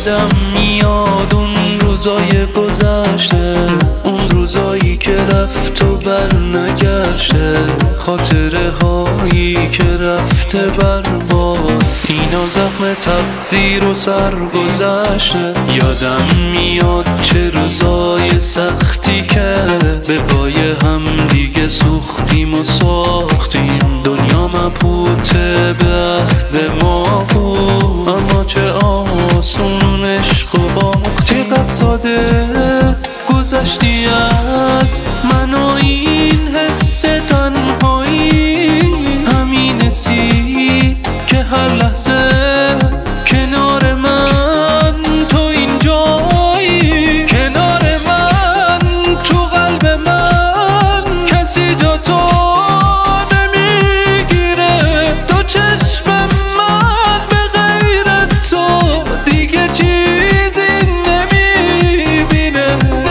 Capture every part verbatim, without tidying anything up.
یادم میاد اون روزای گذشته، اون روزایی که رفت و بر نگشته، خاطره هایی که رفته برباد، اینا زخم تقدیر و سرگذشته. یادم میاد چه روزای سختی که به پای هم دیگه سوختیم و ساختیم، دنیا مبهوته به عهد ما بود، اما چه آسون عشق و باختی. قد ساده گذشتی از من و این حس تنهایی، همین حسی که هر لحظه کنار من تو اینجایی، کنار من تو قلب من کسی جا تو نمیگیره، تو چشم من به غیر تو دیگه چیزی نمیبینه.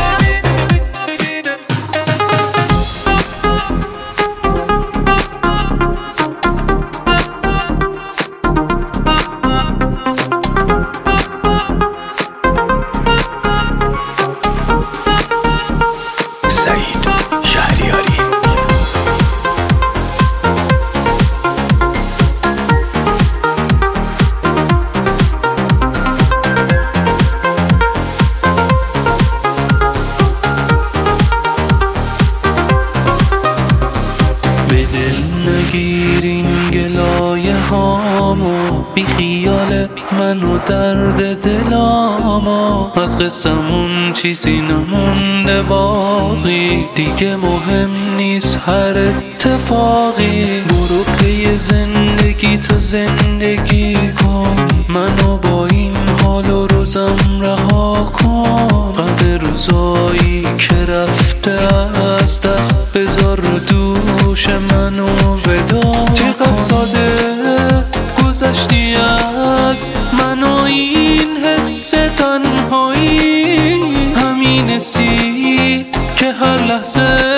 نگیر این گلایه هامو، بی خیال من و درد دلامو، از قصمون چیزی نمونده باقی، دیگه مهم نیست هر اتفاقی. برو پی زندگی تو زندگی کن، منو با این حال و روزم رها کن، قدر روزایی که رفته از دست بذار دوش منو ودا کن. چقدر ساده گذشتی از من و این حس تنهایی، همین حسی که هر لحظه